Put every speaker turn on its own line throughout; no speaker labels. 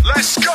Let's go.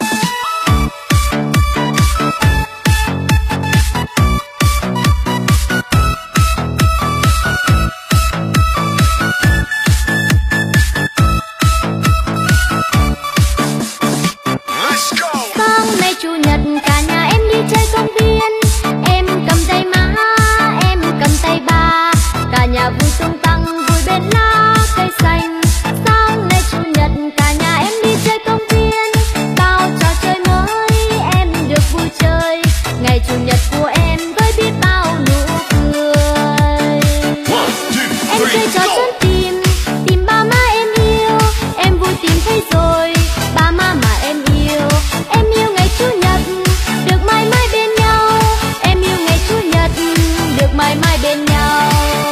Sáng nay chủ nhật cả nhà em đi chơi công viên. Em cầm tay má, em cầm tay ba, cả nhà vui tung tăng vui bên lá cây xanh. Sáng nay chủ nhật cả nhà em đi chơi công viên, bao trò chơi mới em được vui chơi. Ngày chủ nhật của em với biết bao nụ cười. Em chơi trò trốn tìm, tìm ba má em yêu. Em vui tìm thấy rồi ba má mà em yêu. Em yêu ngày chủ nhật được mãi mãi bên nhau. Em yêu ngày chủ nhật được mãi mãi bên nhau.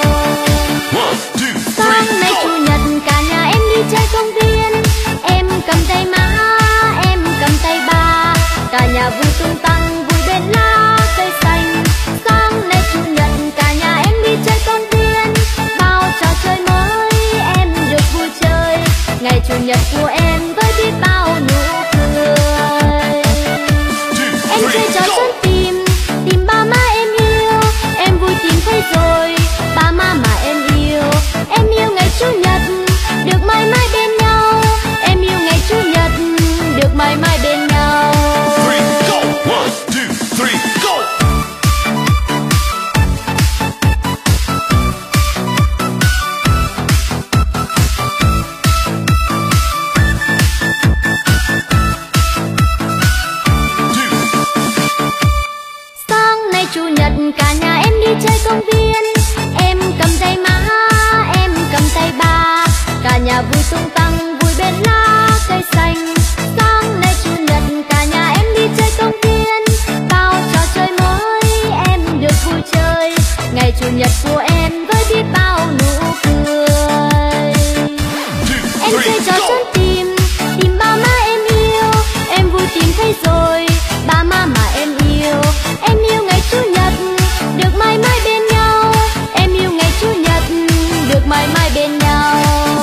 Sáng nay chủ nhật cả nhà em đi chơi công viên. Em cầm tay má, em cầm tay ba, cả nhà vui tung tăng vui bên lá cây xanh. Sáng nay chủ nhật cả nhà em đi chơi công viên, bao trò chơi mới em được vui chơi. Ngày chủ nhật của em với biết bao nụ cười. Em chơi trò trốn tìm, tìm ba má em yêu. Em vui tìm thấy rồi ba má mà em yêu. Em yêu ngày chủ nhật được mãi mãi bên nhau. Em yêu ngày chủ nhật được mãi mãi bên nhau. Sáng nay chủ nhật cả nhà em đi chơi công viên. Em cầm tay má, em cầm tay ba, cả nhà vui tung tăng vui bên lá cây xanh. Sáng nay chủ nhật cả nhà em đi chơi công viên, bao trò chơi mới em được vui chơi. Ngày chủ nhật của em với biết bao nụ cười. Em chơi trò trốn tìm, tìm ba má em yêu. Em vui tìm thấy rồi ba má mà em yêu. Em yêu ngày chủ nhật được mãi mãi bên nhau. Em yêu ngày chủ nhật được mãi mãi bên nhau.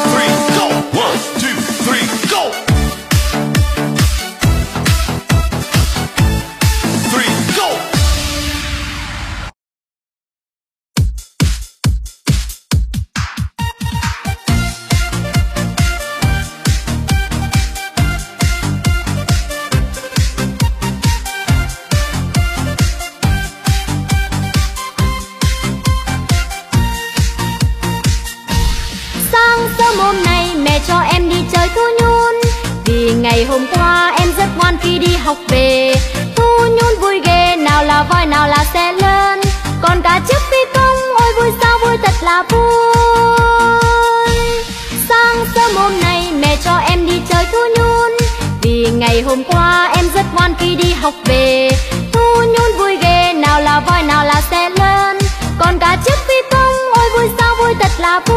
Sáng sớm hôm nay mẹ cho em đi chơi Thu Nhún, vì ngày hôm qua em rất ngoan khi đi học về. Thu Nhún vui ghê, nào là voi nào là xe lớn, còn cả chiếc phi công, ôi vui sao vui thật là vui. Sáng sớm hôm nay mẹ cho em đi chơi Thu Nhún, vì ngày hôm qua em rất ngoan khi đi học về. Thu Nhún vui ghê, nào là voi nào là xe lớn, còn cả chiếc phi công, ôi vui sao vui thật là vui.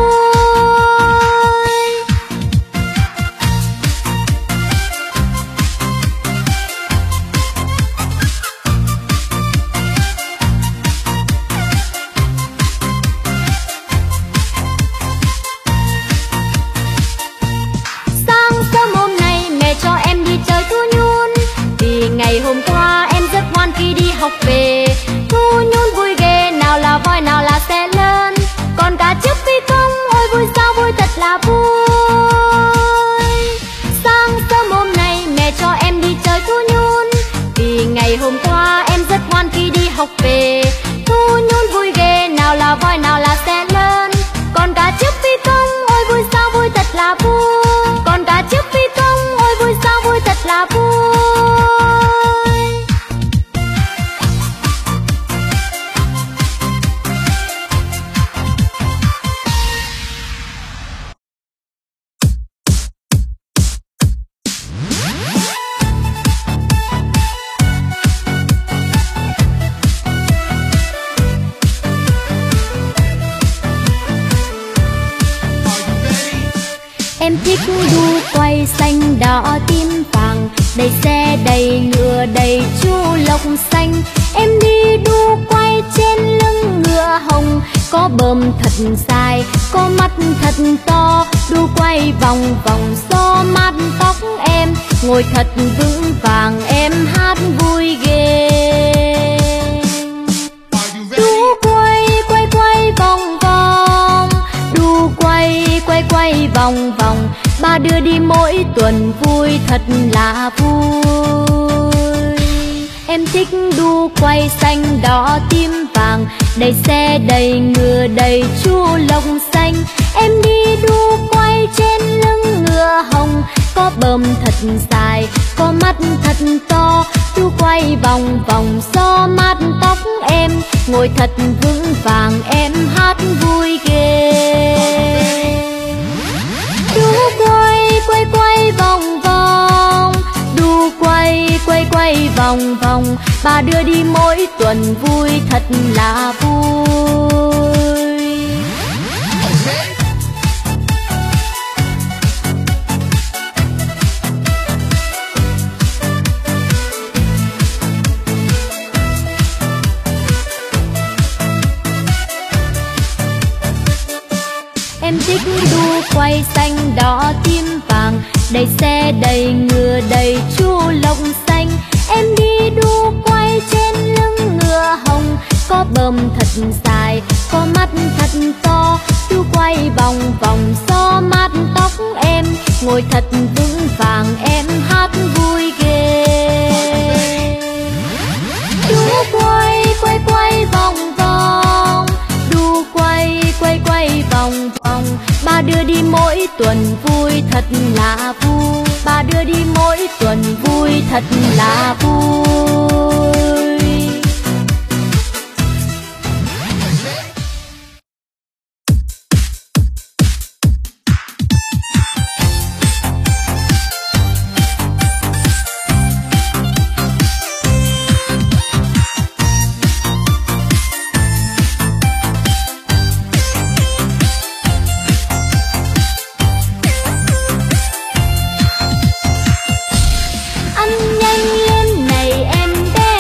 Sáng sớm hôm nay mẹ cho em đi chơi Thu Nhún, vì ngày hôm qua em rất ngoan khi đi học về. Thu Nhún vui ghê, nào là voi nào là xe lớn, còn cả chiếc phi công, ôi vui sao vui thật là vui. Sáng sớm hôm nay mẹ cho em đi chơi Thu Nhún, vì ngày hôm qua em rất ngoan khi đi học về. Thu Nhún vui ghê, nào là voi nào là xe lớn, còn cả chiếc phi công, ôi vui sao vui thật là vui. Còn cả chiếc phi công, ôi vui sao vui thật là vui. Em thích đu quay xanh đỏ tím vàng, đầy xe đầy ngựa đầy chu lộc xanh. Em đi đu quay trên lưng ngựa hồng, có bờm thật dài, có mắt thật to, đu quay vòng vòng xô mát tóc em, ngồi thật vững vàng em hát vui ghê. Đu quay quay quay vòng vòng, đu quay quay quay vòng vòng, ba đưa đi mỗi tuần vui thật là vui. Em thích đu quay xanh đỏ tím vàng, đầy xe đầy ngựa đầy chu lông xanh. Em đi đu quay trên lưng ngựa hồng, có bờm thật dài, có mắt thật to. Đu quay vòng vòng xo mát tóc em, ngồi thật vững vàng em hát vui ghê. Đu quay quay quay vòng vòng, đu quay quay quay vòng vòng, ba đưa đi mỗi tuần vui thật là vui. Em thích đu quay xanh đỏ tím vàng, đầy xe đầy ngựa đầy chu lông xanh. Em đi đu quay trên lưng ngựa hồng, có bờm thật dài, có mắt thật to. Đu quay vòng vòng xo mát tóc em, ngồi thật vững vàng em hát vui ghê. Đu quay quay quay vòng vòng, đu quay quay quay vòng vòng, ba đưa đi mỗi tuần vui thật là vui. Ba đưa đi mỗi tuần vui thật là vui. Anh nhanh lên này em bé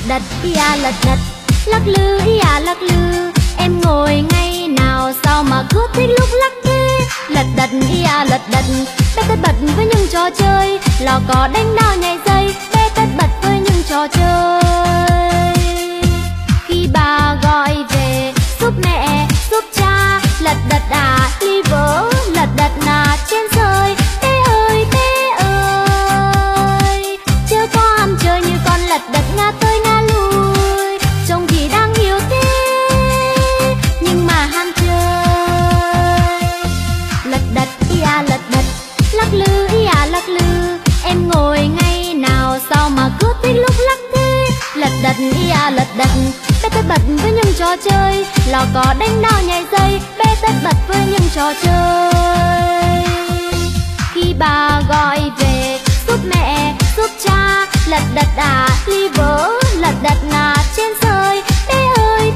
đật ia lật đật, lắc lư ia lắc lư. Em ngồi ngay nào sao mà cứ thích lúc lắc thế. Lật đật ia lật đật, bé tất bật với những trò chơi, lò cò đánh đao nhảy dây, bé tất bật với những trò chơi. Khi bà gọi về giúp mẹ giúp cha, lật đật à ly vỡ, lật đật à trên sơi. Bé ơi chớ có ham chơi như con lật đật ngã tới ngã lui. Trông thì đang yêu thế nhưng mà ham chơi. Lật đật ia lật đật, lắc lư ia lắc lư. Em ngồi ngay nào sao mà cứ thích lúc lắc thế. Lật đật ia lật đật, bé tất bật với những trò chơi, lò cò đánh đao nhảy dây, bé tất bật với những trò chơi. Khi bà gọi về giúp mẹ giúp cha, lật đật à ly vỡ, lật đật à trên sơi. Bé ơi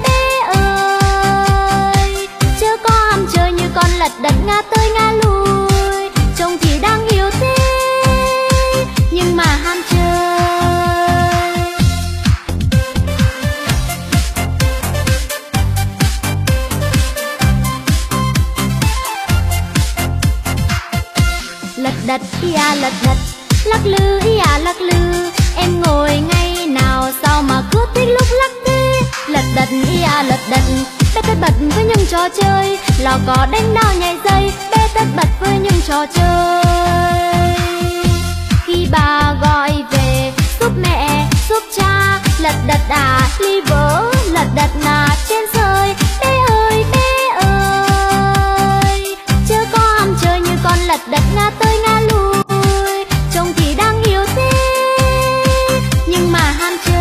chớ có ham chơi như con lật đật ngã tới ngã lui. Trông thì đang yêu thế nhưng mà ham chơi. Lật đật ia lật đật, lắc lư ia lắc lư. Em ngồi ngay nào sao mà cứ thích lúc lắc thế. Lật đật ia lật đật, bé tất bật với những trò chơi, lò cò đánh đao nhảy dây, bé tất bật với những trò chơi. Khi bà gọi về giúp mẹ giúp cha, lật đật à ly vỡ, lật đật à trên sơi. Bé ơi chớ có ham chơi như con lật đật ngã tới ngã lui. Trông thì đang yêu thế nhưng mà ham chơi.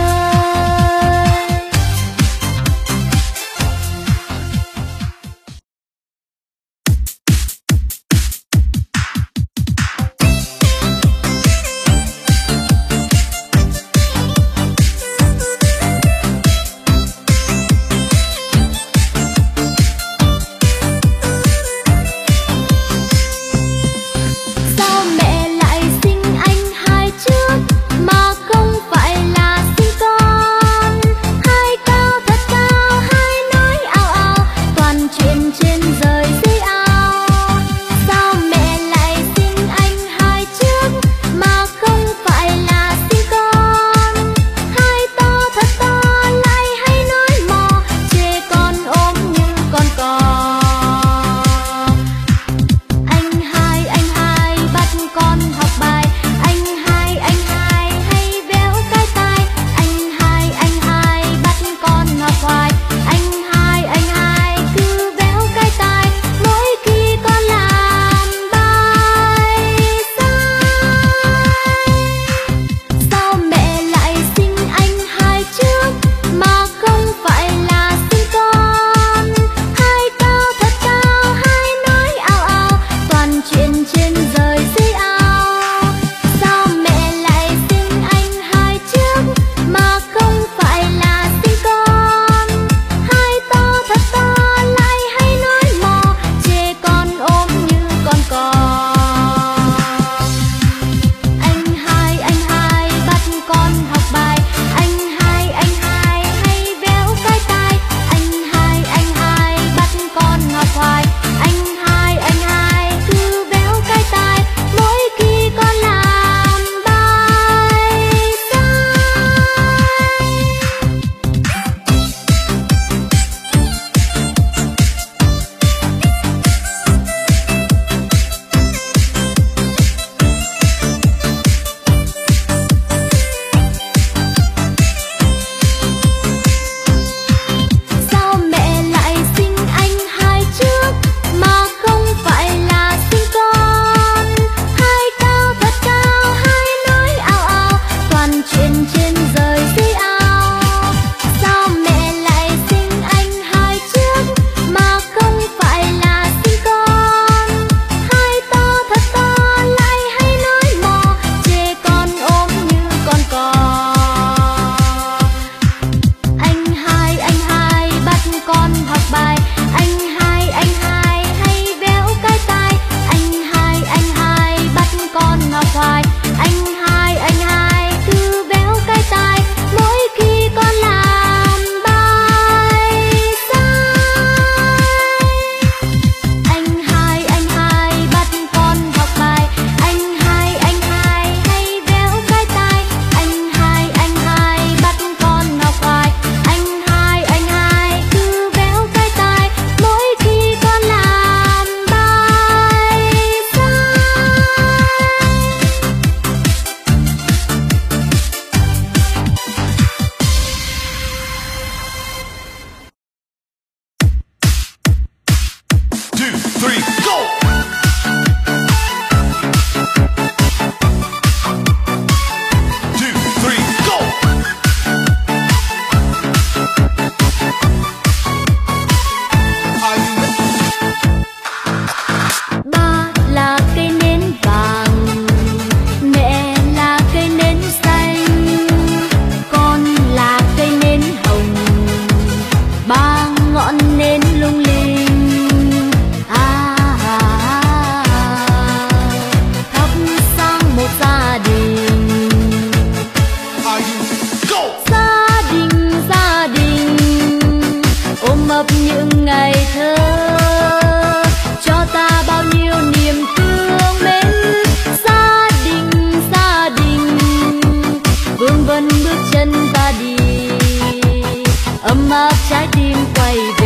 ấm áp trái tim quay về.